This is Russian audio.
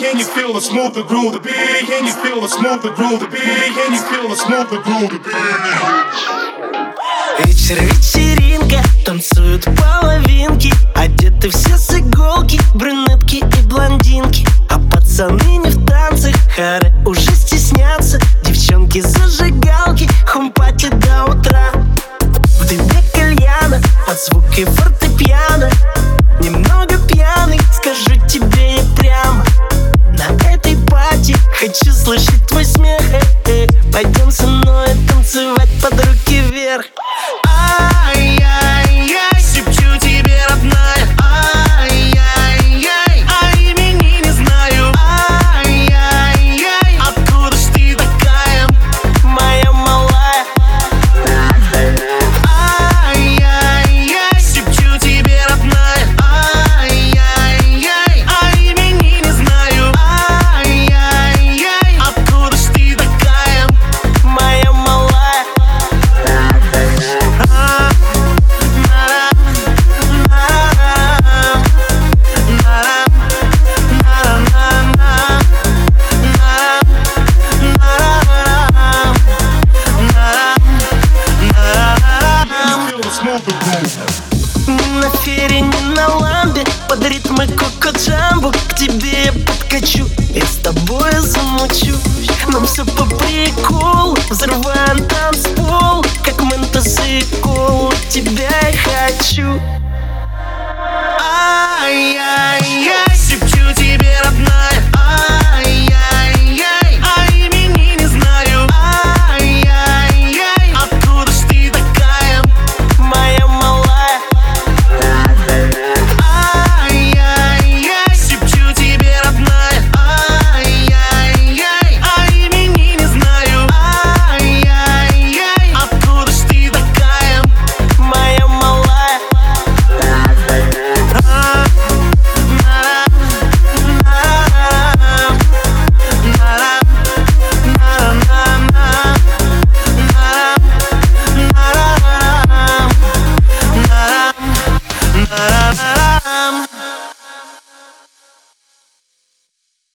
Can you feel the smoother groove? The beat. Can you feel the smoother groove? The beat. Can you feel the smoother groove? The beat. Вечер, вечеринка, танцуют половинки, одеты все с иголки, брюнетки и блондинки. А пацаны не в танцах, хоры уже стеснятся. Девчонки зажигалки, хум-пати до утра. В дыме кальяна, под звуки фортепиано. Немного пьяный, скажу тебе я прямо. На этой пати хочу слышать твой смех. Пойдем со мной танцевать под руки вверх. Ай-яй-яй, шепчу тебе, родная. Ай-яй-яй, а имени не знаю. Ай-яй-яй, откуда ж ты такая, моя малая? Ай-яй-яй, шепчу тебе, родная. Ай-яй-яй, а имени не знаю. Ай-яй-яй, откуда ж ты такая, моя малая? Не на фере, не на ламбе, под ритмы коко-джамбо к тебе я подкачу, я с тобой замучу. Нам все по приколу, взрываем танцпол, как ментосы и колу, тебя я хочу. Ай-яй-яй.